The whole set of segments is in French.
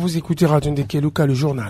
vous écoutez Radio Ndekeluka, le journal.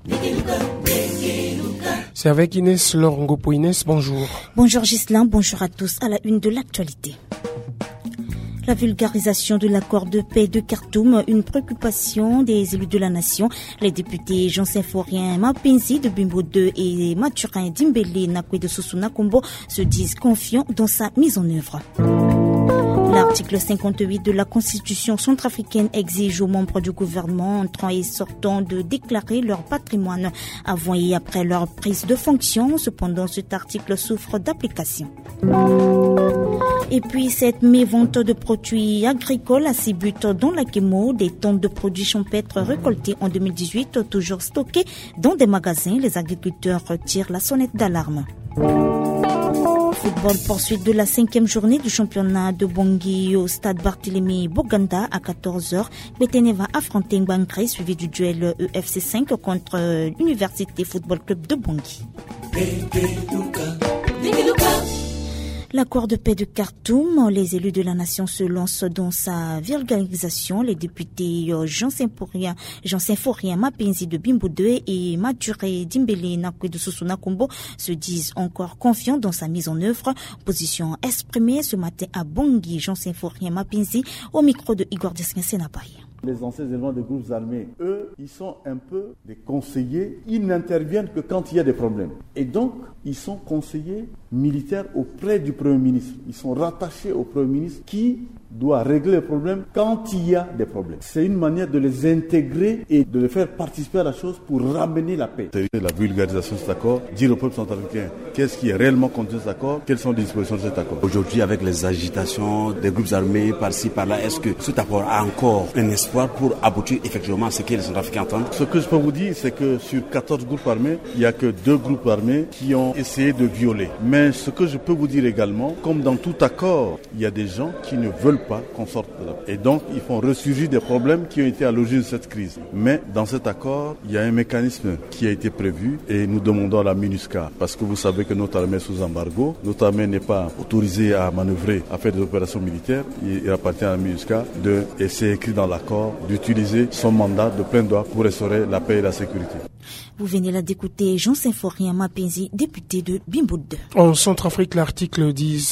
C'est avec Inès Lorongopo. Inès, bonjour. Bonjour Ghislain, bonjour à tous. À la une de l'actualité. La vulgarisation de l'accord de paix de Khartoum, une préoccupation des élus de la nation. Les députés Jean-Symphorien Mapenzi de Bimbo 2 et Mathurin Dimbele Nakwe de Susuna Kombo se disent confiants dans sa mise en œuvre. L'article 58 de la Constitution centrafricaine exige aux membres du gouvernement entrant et sortant de déclarer leur patrimoine avant et après leur prise de fonction. Cependant, cet article souffre d'application. Et puis, cette mévente de produits agricoles à 6 buts dans la Kémo, des tonnes de produits champêtres récoltés en 2018, toujours stockés dans des magasins. Les agriculteurs tirent la sonnette d'alarme. Football, poursuite de la 5e journée du championnat de Bangui au stade Barthélemy Boganda à 14h. Betene va affronter Ngbangré, suivi du duel EFC 5 contre l'Université Football Club de Bangui. L'accord de paix de Khartoum, les élus de la nation se lancent dans sa vulgarisation. Les députés Jean-Symphorien Mapenzi de Bimbo 2 et Mathurin Dimbele Nakwe de Susuna Kombo se disent encore confiants dans sa mise en œuvre. Position exprimée ce matin à Bangui, Jean-Symphorien Mapenzi au micro de Igor Deskin-Senapaï. Les anciens éléments des groupes armés, eux, ils sont un peu des conseillers. Ils n'interviennent que quand il y a des problèmes. Et donc, ils sont conseillers militaires auprès du Premier ministre. Ils sont rattachés au Premier ministre qui doit régler les problèmes quand il y a des problèmes. C'est une manière de les intégrer et de les faire participer à la chose pour ramener la paix. C'est la vulgarisation de cet accord, dire au peuple centrafricain qu'est-ce qui est réellement contenu de cet accord, quelles sont les dispositions de cet accord. Aujourd'hui, avec les agitations des groupes armés par-ci, par-là, est-ce que cet accord a encore un espoir pour aboutir effectivement à ce que les Centrafricains entendent? Ce que je peux vous dire, c'est que sur 14 groupes armés, il n'y a que 2 groupes armés qui ont essayé de violer. Mais ce que je peux vous dire également, comme dans tout accord, il y a des gens qui ne veulent pas qu'on sorte de là. Et donc, ils font ressurgir des problèmes qui ont été à l'origine de cette crise. Mais dans cet accord, il y a un mécanisme qui a été prévu et nous demandons à la MINUSCA, parce que vous savez que notre armée est sous embargo, notre armée n'est pas autorisée à manœuvrer, à faire des opérations militaires. Il appartient à la MINUSCA et c'est écrit dans l'accord d'utiliser son mandat de plein droit pour restaurer la paix et la sécurité. Vous venez là d'écouter Jean-Symphorien Mapenzi, député de Bimbo 2. En Centrafrique, l'article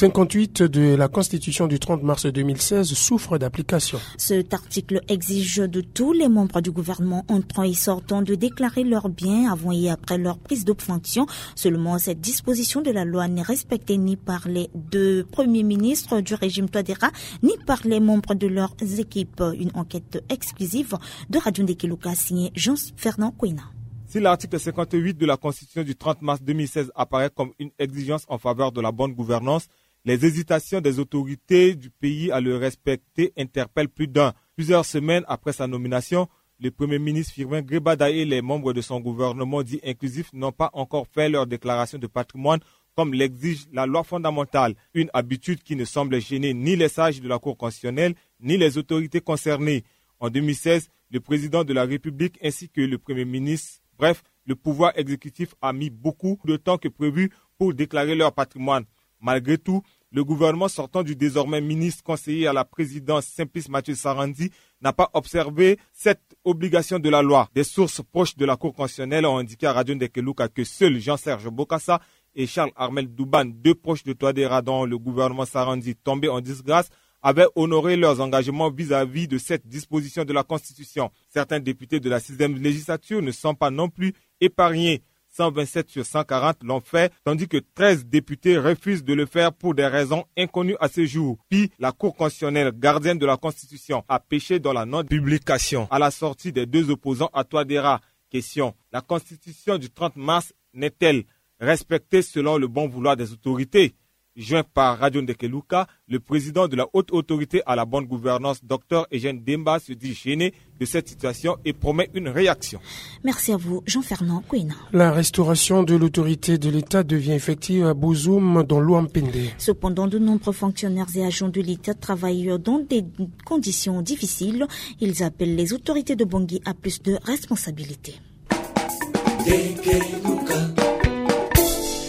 58 de la Constitution du 30 mars 2016 souffre d'application. Cet article exige de tous les membres du gouvernement entrant et sortant de déclarer leurs biens avant et après leur prise de fonction. Seulement, cette disposition de la loi n'est respectée ni par les 2 premiers ministres du régime Touadéra, ni par les membres de leurs équipes. Une enquête exclusive de Radio Ndekeluka signée Jean-Fernand Kouina. Si l'article 58 de la Constitution du 30 mars 2016 apparaît comme une exigence en faveur de la bonne gouvernance, les hésitations des autorités du pays à le respecter interpellent plus d'un. Plusieurs semaines après sa nomination, le Premier ministre Firmin Grebada et les membres de son gouvernement dit inclusif n'ont pas encore fait leur déclaration de patrimoine comme l'exige la loi fondamentale, une habitude qui ne semble gêner ni les sages de la Cour constitutionnelle ni les autorités concernées. En 2016, le président de la République ainsi que le Premier ministre, bref, le pouvoir exécutif a mis beaucoup de temps que prévu pour déclarer leur patrimoine. Malgré tout, le gouvernement sortant du désormais ministre conseiller à la présidence Simplice Mathieu Sarandi n'a pas observé cette obligation de la loi. Des sources proches de la Cour constitutionnelle ont indiqué à Radio Ndekeluka que seuls Jean-Serge Bokassa et Charles Armel Douban, 2 proches de Touadéra dont le gouvernement Sarandi tombé en disgrâce, avaient honoré leurs engagements vis-à-vis de cette disposition de la Constitution. Certains députés de la 6e législature ne sont pas non plus épargnés. 127 sur 140 l'ont fait, tandis que 13 députés refusent de le faire pour des raisons inconnues à ce jour. Puis, la Cour constitutionnelle, gardienne de la Constitution, a péché dans la non-publication à la sortie des 2 opposants à Touadéra. Question, la Constitution du 30 mars n'est-elle respectée selon le bon vouloir des autorités? Joint par Radio Ndekeluka, le président de la haute autorité à la bonne gouvernance, Dr Eugène Demba, se dit gêné de cette situation et promet une réaction. Merci à vous, Jean-Fernand Kouina. La restauration de l'autorité de l'État devient effective à Bozoum, dans l'Ouampende. Cependant, de nombreux fonctionnaires et agents de l'État travaillent dans des conditions difficiles. Ils appellent les autorités de Bangui à plus de responsabilités.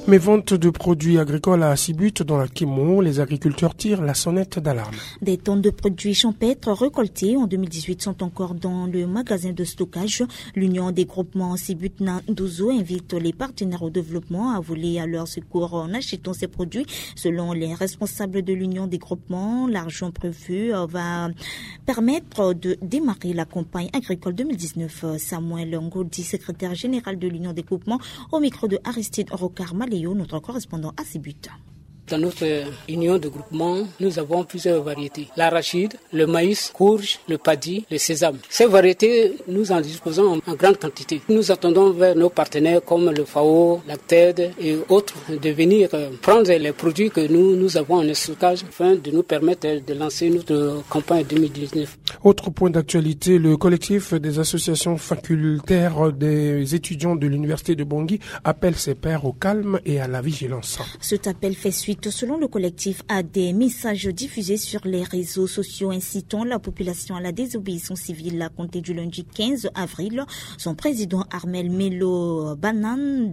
Mais vente de produits agricoles à Sibut dans la Kémo, les agriculteurs tirent la sonnette d'alarme. Des tonnes de produits champêtres récoltés en 2018 sont encore dans le magasin de stockage. L'Union des groupements Sibut Nandozo invite les partenaires au développement à voler à leur secours en achetant ces produits. Selon les responsables de l'Union des groupements, l'argent prévu va permettre de démarrer la campagne agricole 2019. Samuel Ngodi, secrétaire général de l'Union des groupements, au micro de Aristide Rocard-Maléo, notre correspondant à Sibut. Dans notre union de groupement, nous avons plusieurs variétés. L'arachide, le maïs, courge, le paddy, le sésame. Ces variétés, nous en disposons en grande quantité. Nous attendons vers nos partenaires comme le FAO, l'ACTED et autres de venir prendre les produits que nous avons en stockage afin de nous permettre de lancer notre campagne 2019. Autre point d'actualité, le collectif des associations facultaires des étudiants de l'université de Bangui appelle ses pairs au calme et à la vigilance. Cet appel fait suite, selon le collectif, à des messages diffusés sur les réseaux sociaux incitant la population à la désobéissance civile à compter du lundi 15 avril. Son président Armel Melo Banam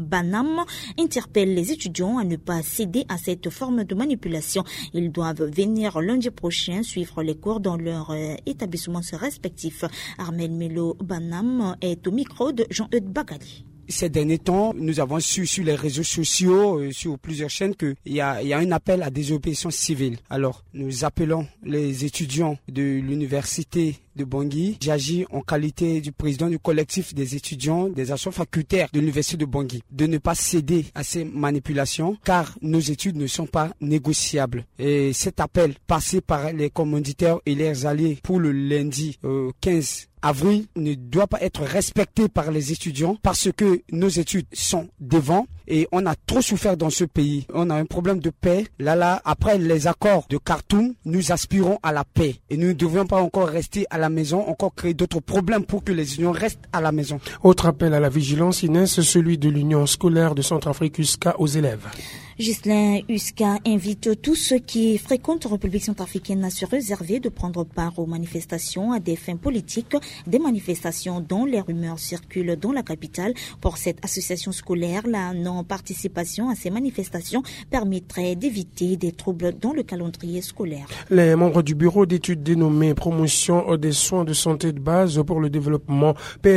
interpelle les étudiants à ne pas céder à cette forme de manipulation. Ils doivent venir lundi prochain suivre les cours dans leur établissement respectif. Armel Melo Banam est au micro de Jean-Eudes Bagali. Ces derniers temps, nous avons su sur les réseaux sociaux, sur plusieurs chaînes, qu'il y a un appel à désobéissance civile. Alors, nous appelons les étudiants de l'université de Bangui. J'agis en qualité du président du collectif des étudiants des associations facultaires de l'université de Bangui, de ne pas céder à ces manipulations, car nos études ne sont pas négociables. Et cet appel passé par les commanditaires et leurs alliés pour le lundi 15 avril ne doit pas être respecté par les étudiants parce que nos études sont devant et on a trop souffert dans ce pays. On a un problème de paix. Là, après les accords de Khartoum, nous aspirons à la paix et nous ne devions pas encore rester à la maison, encore créer d'autres problèmes pour que les étudiants restent à la maison. Autre appel à la vigilance, Inès, celui de l'Union scolaire de Centrafrique USCA aux élèves. Ghislain USCA invite tous ceux qui fréquentent la République centrafricaine à se réserver de prendre part aux manifestations à des fins politiques, des manifestations dont les rumeurs circulent dans la capitale. Pour cette association scolaire, la non-participation à ces manifestations permettrait d'éviter des troubles dans le calendrier scolaire. Les membres du bureau d'études dénommé Promotion des soins de santé de base pour le développement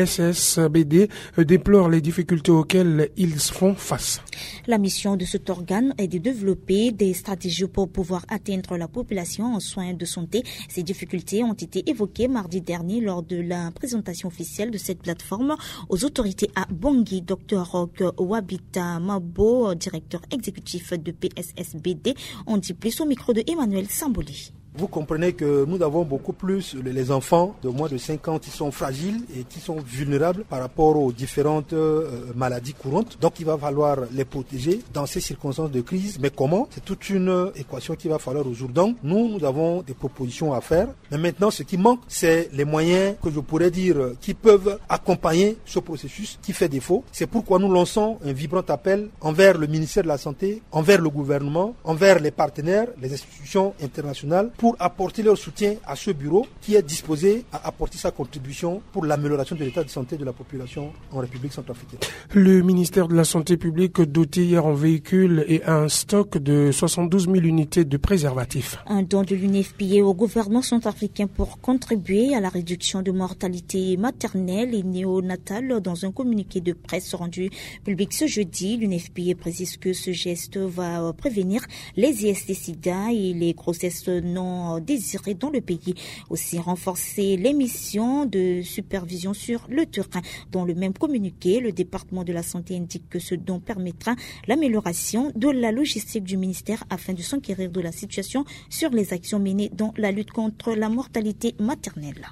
PSSBD déplorent les difficultés auxquelles ils font face. La mission de cet organe est de développer des stratégies pour pouvoir atteindre la population en soins de santé. Ces difficultés ont été évoquées mardi dernier lors de la présentation officielle de cette plateforme aux autorités à Bangui. Dr Roch Wabita Mabo, directeur exécutif de PSSBD, on dit plus au micro de Emmanuel Samboli. Vous comprenez que nous avons beaucoup plus les enfants de moins de 5 ans qui sont fragiles et qui sont vulnérables par rapport aux différentes maladies courantes. Donc il va falloir les protéger dans ces circonstances de crise. Mais comment? C'est toute une équation qu'il va falloir résoudre. Donc nous avons des propositions à faire. Mais maintenant ce qui manque, c'est les moyens que je pourrais dire qui peuvent accompagner ce processus qui fait défaut. C'est pourquoi nous lançons un vibrant appel envers le ministère de la Santé, envers le gouvernement, envers les partenaires, les institutions internationales, pour apporter leur soutien à ce bureau qui est disposé à apporter sa contribution pour l'amélioration de l'état de santé de la population en République centrafricaine. Le ministère de la Santé publique doté hier en véhicules et un stock de 72 000 unités de préservatifs. Un don de l'UNFPA au gouvernement centrafricain pour contribuer à la réduction de mortalité maternelle et néonatale. Dans un communiqué de presse rendu public ce jeudi, l'UNFPA précise que ce geste va prévenir les IST-Sida et les grossesses non désirées dans le pays. Aussi renforcer les missions de supervision sur le terrain. Dans le même communiqué, le département de la santé indique que ce don permettra l'amélioration de la logistique du ministère afin de s'enquérir de la situation sur les actions menées dans la lutte contre la mortalité maternelle.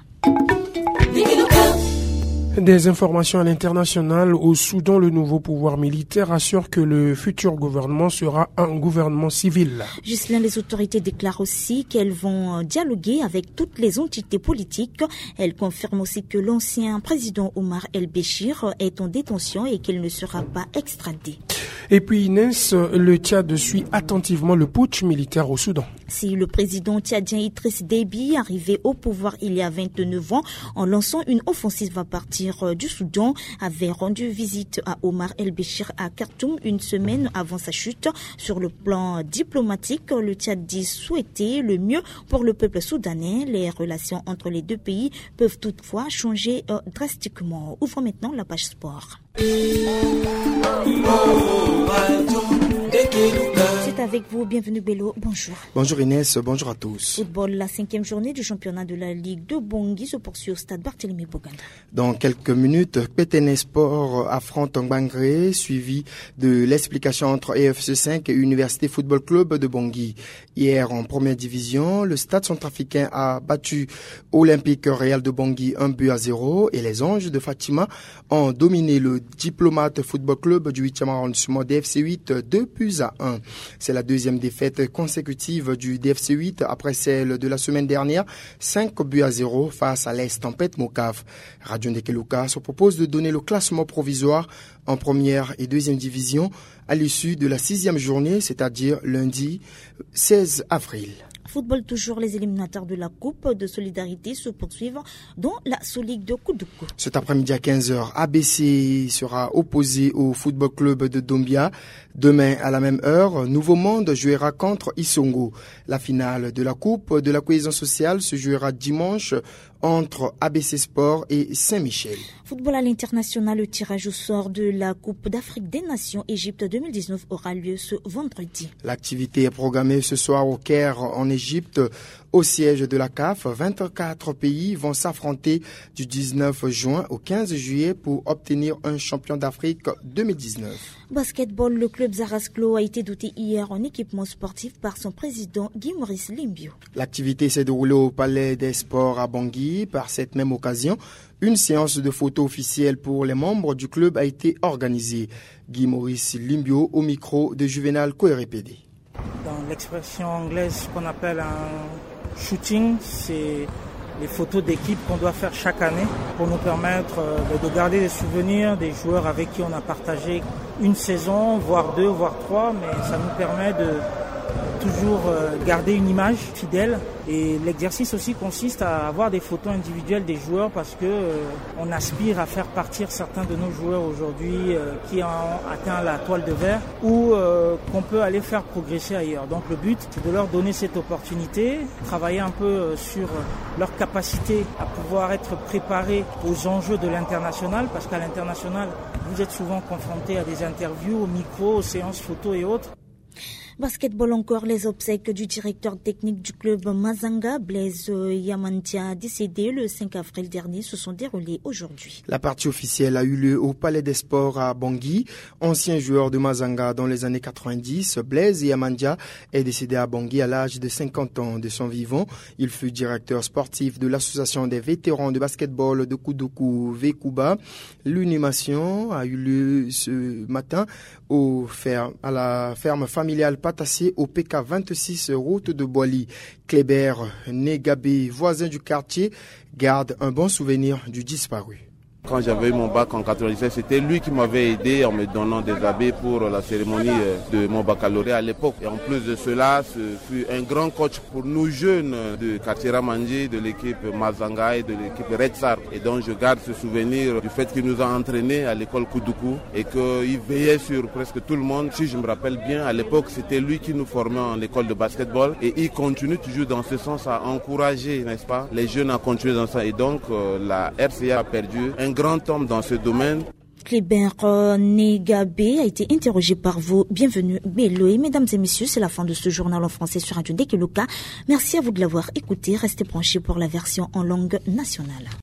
Des informations à l'international. Au Soudan, le nouveau pouvoir militaire assure que le futur gouvernement sera un gouvernement civil. Ghislain, les autorités déclarent aussi qu'elles vont dialoguer avec toutes les entités politiques. Elles confirment aussi que l'ancien président Omar El-Béchir est en détention et qu'il ne sera pas extradé. Et puis Inès, le Tchad suit attentivement le putsch militaire au Soudan. Si le président tchadien Idriss Déby, arrivé au pouvoir il y a 29 ans, en lançant une offensive à partir du Soudan, avait rendu visite à Omar el-Béchir à Khartoum une semaine avant sa chute. Sur le plan diplomatique, le Tchad dit souhaiter le mieux pour le peuple soudanais. Les relations entre les deux pays peuvent toutefois changer drastiquement. Ouvrons maintenant la page sport. C'est avec vous, bienvenue Bello, bonjour. Bonjour Inès, bonjour à tous. Football, la 5e journée du championnat de la Ligue de Bangui se poursuit au stade Barthélemy Boganda. Dans quelques minutes, PTN Sport affronte Bangré, suivi de l'explication entre EFC 5 et Université Football Club de Bangui. Hier, en première division, le stade centrafricain a battu Olympique Real de Bangui 1-0 et les Anges de Fatima ont dominé le Diplomate Football Club du 8e arrondissement DFC 8 2-1. C'est la deuxième défaite consécutive du DFC 8 après celle de la semaine dernière, 5-0 face à l'Est Tempête Mocave. Radio Ndekeluka se propose de donner le classement provisoire en première et deuxième division à l'issue de la 6e journée, c'est-à-dire lundi 16 avril. Football toujours, les éliminatoires de la Coupe de Solidarité se poursuivent dans la Soligue de Koudoukou. Cet après-midi à 15h, ABC sera opposé au Football Club de Dombia. Demain à la même heure, Nouveau Monde jouera contre Isongo. La finale de la Coupe de la cohésion sociale se jouera dimanche entre ABC Sport et Saint-Michel. Football à l'international, le tirage au sort de la Coupe d'Afrique des Nations Égypte 2019 aura lieu ce vendredi. L'activité est programmée ce soir au Caire en Égypte. Au siège de la CAF, 24 pays vont s'affronter du 19 juin au 15 juillet pour obtenir un champion d'Afrique 2019. Basketball, le club Zarasklo a été doté hier en équipement sportif par son président Guy Maurice Limbio. L'activité s'est déroulée au Palais des Sports à Bangui. Par cette même occasion, une séance de photos officielle pour les membres du club a été organisée. Guy Maurice Limbio au micro de Juvenal Koerepede. Dans l'expression anglaise qu'on appelle un shooting, c'est les photos d'équipe qu'on doit faire chaque année pour nous permettre de garder les souvenirs des joueurs avec qui on a partagé une saison, voire 2, voire 3, mais ça nous permet de toujours garder une image fidèle. Et l'exercice aussi consiste à avoir des photos individuelles des joueurs parce que on aspire à faire partir certains de nos joueurs aujourd'hui qui ont atteint la toile de verre ou qu'on peut aller faire progresser ailleurs. Donc le but, c'est de leur donner cette opportunité, travailler un peu sur leur capacité à pouvoir être préparés aux enjeux de l'international parce qu'à l'international, vous êtes souvent confrontés à des interviews, au micro, aux séances photos et autres. Basketball encore, les obsèques du directeur technique du club Mazanga, Blaise Yamantia, décédé le 5 avril dernier, se sont déroulées aujourd'hui. La partie officielle a eu lieu au Palais des Sports à Bangui. Ancien joueur de Mazanga dans les années 90, Blaise Yamantia est décédé à Bangui à l'âge de 50 ans de son vivant. Il fut directeur sportif de l'association des vétérans de basketball de Koudoukou Vekuba. L'inhumation a eu lieu ce matin à la ferme familiale Patassé au PK 26 route de Boili. Kléber Négabé, voisin du quartier, garde un bon souvenir du disparu. Quand j'avais eu mon bac en 97, c'était lui qui m'avait aidé en me donnant des habits pour la cérémonie de mon baccalauréat à l'époque. Et en plus de cela, ce fut un grand coach pour nous jeunes de quartier Ramandji, de l'équipe Mazanga et de l'équipe Red Sar. Et donc je garde ce souvenir du fait qu'il nous a entraînés à l'école Koudoukou et qu'il veillait sur presque tout le monde. Si je me rappelle bien, à l'époque, c'était lui qui nous formait en école de basketball et il continue toujours dans ce sens à encourager, n'est-ce pas, les jeunes à continuer dans ça. Et donc la RCA a perdu un grand homme dans ce domaine. Kléber Négabé a été interrogé par vous. Bienvenue, Béloé. Mesdames et messieurs, c'est la fin de ce journal en français sur Radio Ndekeluka. Merci à vous de l'avoir écouté. Restez branchés pour la version en langue nationale.